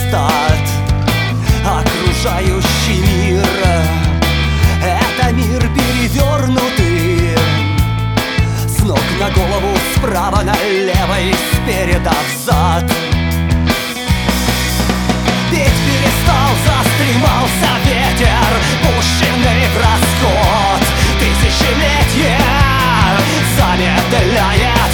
стат. Окружающий мир — это мир перевернутый, с ног на голову, справа налево и спереда взад. Петь перестал, застремался ветер, пущенный в расход. Тысячелетия замедляет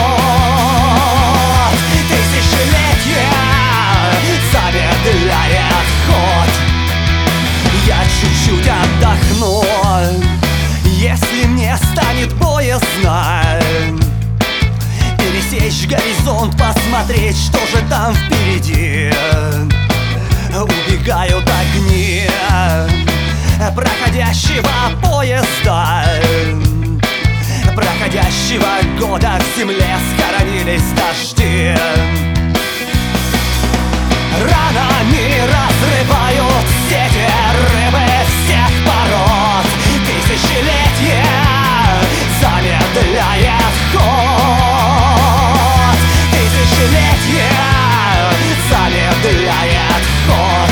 ход. Тысячелетия замедляет ход. Я чуть-чуть отдохну, если мне станет боязно пересечь горизонт, посмотреть, что же там впереди. Убегают огни проходящего поезда, проходящего года. В земле схоронились дожди. Ранами разрывают сети рыбы всех пород. Тысячелетия замедляет ход. Тысячелетия замедляет ход.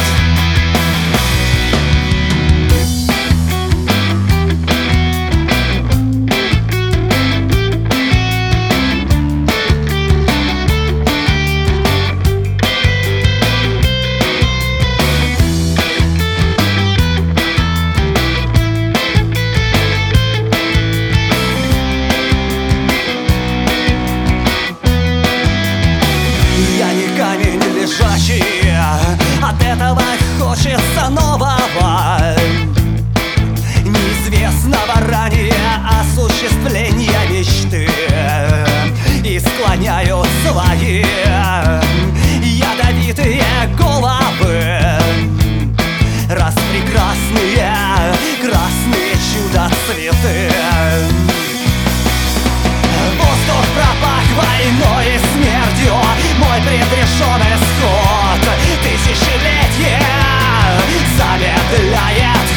Я не камень лежащий, от этого хочется нового, неизвестного ранее осуществления мечты. И склоняю свои ядовитые головы, распрекрасные красные чудо-цветы. Воздух пропах войной и смертью, мой предрешенный исход. Тысячелетия замедляет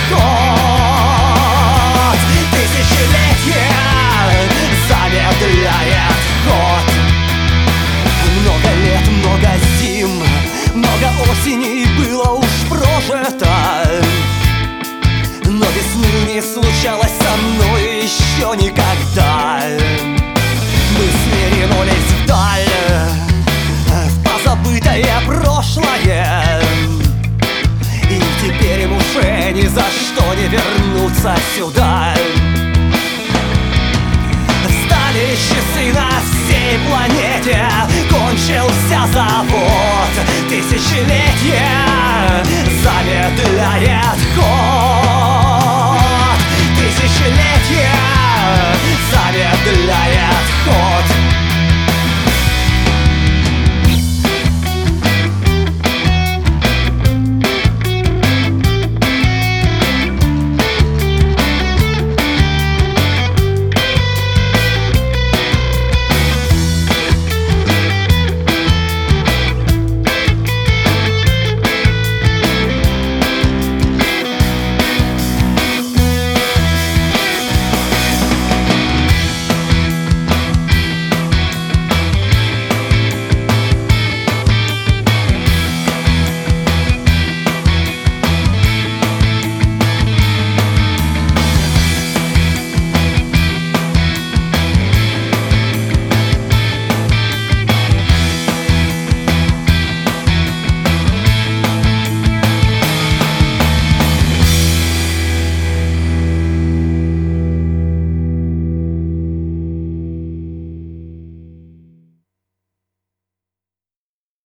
ход. Тысячелетия замедляет ход. Много лет, много зим, много осеней было уж прожито, но весны не случалось со мной еще никогда. Мысли ринулись вдаль, в позабытое прошлое, и теперь им уже ни за что не вернуться сюда. Встали часы на всей планете, кончился завод. Тысячелетия